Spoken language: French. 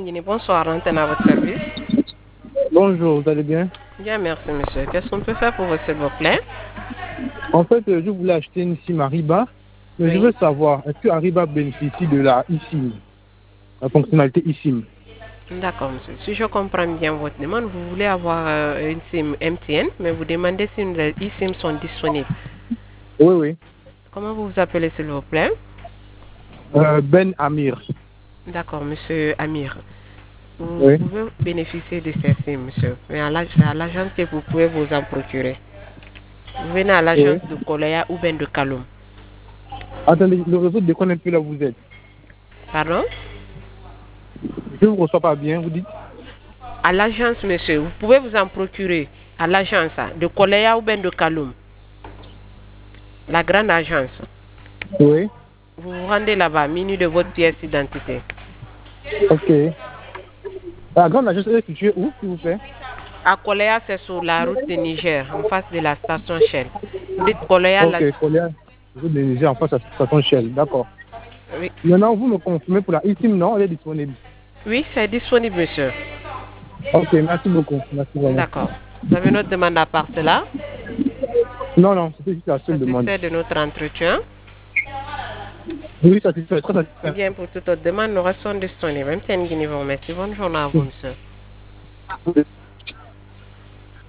Guinée, bonsoir, antenne à votre service. Bonjour, vous allez bien? Bien, merci monsieur. Qu'est-ce qu'on peut faire pour vous, s'il vous plaît? En fait, je voulais acheter une SIM Ariba, mais je Oui. veux savoir, est-ce que Ariba bénéficie de la eSIM, la fonctionnalité eSIM? D'accord, monsieur. Si je comprends bien votre demande, vous voulez avoir une SIM MTN, mais vous demandez si les eSIM sont disponibles. Oui, oui. Comment vous vous appelez, s'il vous plaît? Ben Amir. D'accord, monsieur Amir. Vous Oui. pouvez bénéficier de ces SIM, monsieur. Mais c'est à l'agence que vous pouvez vous en procurer. Vous venez à Oui. l'agence de Koleya ou bien de Kaloum. Attendez, le réseau déconne un peu là où vous êtes. Pardon? Je ne vous reçois pas bien, vous dites? À l'agence, monsieur. Vous pouvez vous en procurer à l'agence de Koleya ou bien de Kaloum. La grande agence. Oui. Vous vous rendez là-bas, muni de votre pièce d'identité. Ok. La grande agence est située où, s'il vous plaît? À Koleya, c'est sur la route de Niger, en face de la station Shell. Vous dites Koleya, Ok, Colia, réseau de Niger en face à la station Shell, d'accord. oui, Maintenant, vous me confirmez pour la eSIM, non? Elle est disponible. oui, c'est disponible, monsieur. Ok, merci beaucoup. Merci vraiment. D'accord. Vous avez une autre demande à part cela? Non, non, c'était juste la seule demande. Satisfait de notre entretien? Oui, satisfait, très satisfait. Bien, pour toute autre demande, nous restons disponibles. Même si Guinée vous remercie. Bonne journée à vous, monsieur.